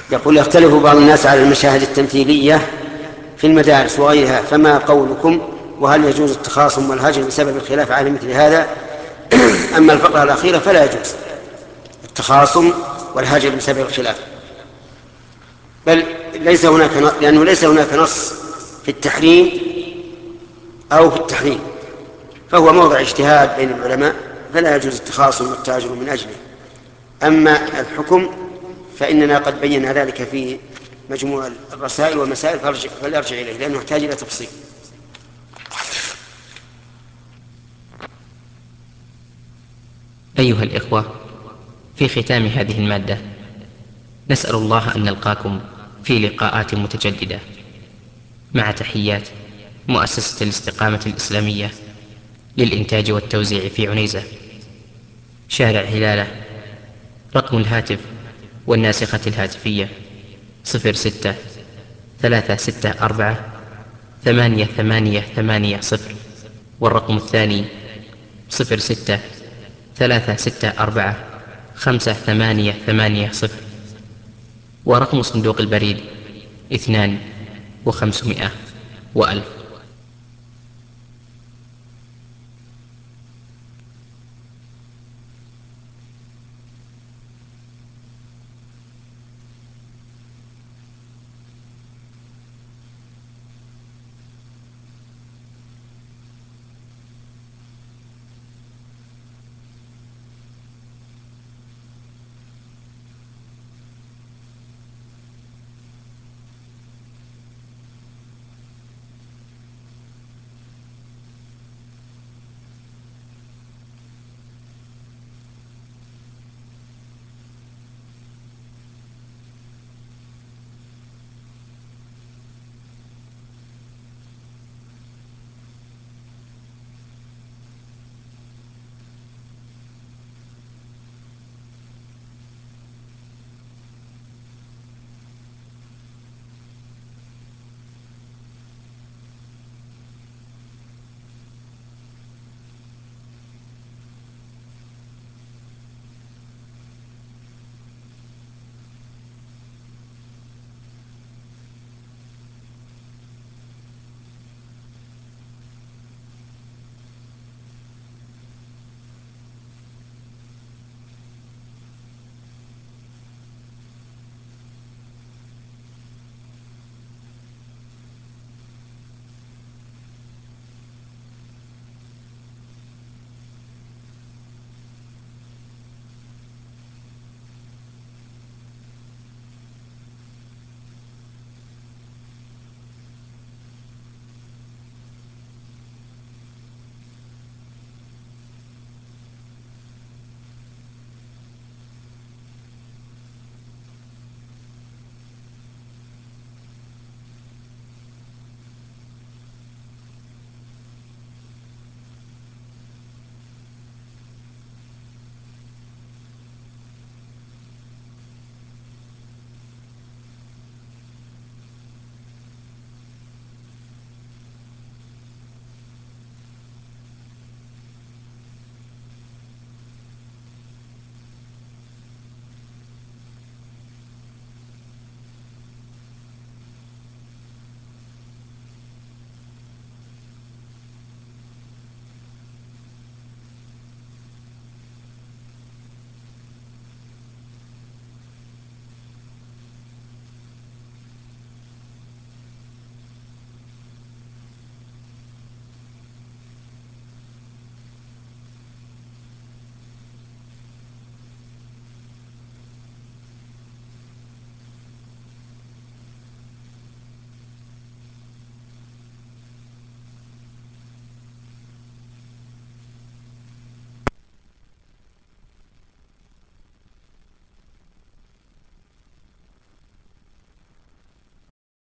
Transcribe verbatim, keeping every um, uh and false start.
يقول: يختلف بعض الناس على المشاهد التمثيلية في المدارس وغيرها، فما قولكم؟ وهل يجوز التخاصم والهجر بسبب الخلاف على مثل هذا؟ أما الفقرة الأخيرة فلا يجوز التخاصم والهجر بسبب الخلاف، بل ليس هناك نص، لأنه ليس هناك نص في التحريم أو في التحريم، فهو موضع اجتهاد بين العلماء، فلا يجوز التخاصم والتاجر من أجله. أما الحكم فإننا قد بينا ذلك في مجموع الرسائل والمسائل، فليرجع إليه لأنه يحتاج إلى تفصيل. أيها الإخوة، في ختام هذه المادة نسأل الله أن نلقاكم في لقاءات متجددة، مع تحيات مؤسسة الاستقامة الإسلامية للإنتاج والتوزيع في عنيزة، شارع هلالة. رقم الهاتف والناسخة الهاتفية: صفر ستة ثلاثة ستة أربعة ثمانية ثمانية ثمانية صفر، والرقم الثاني: صفر ستة ثلاثة ستة أربعة خمسة ثمانية ثمانية صفر، ورقم صندوق البريد: اثنان وخمسمائة وألف.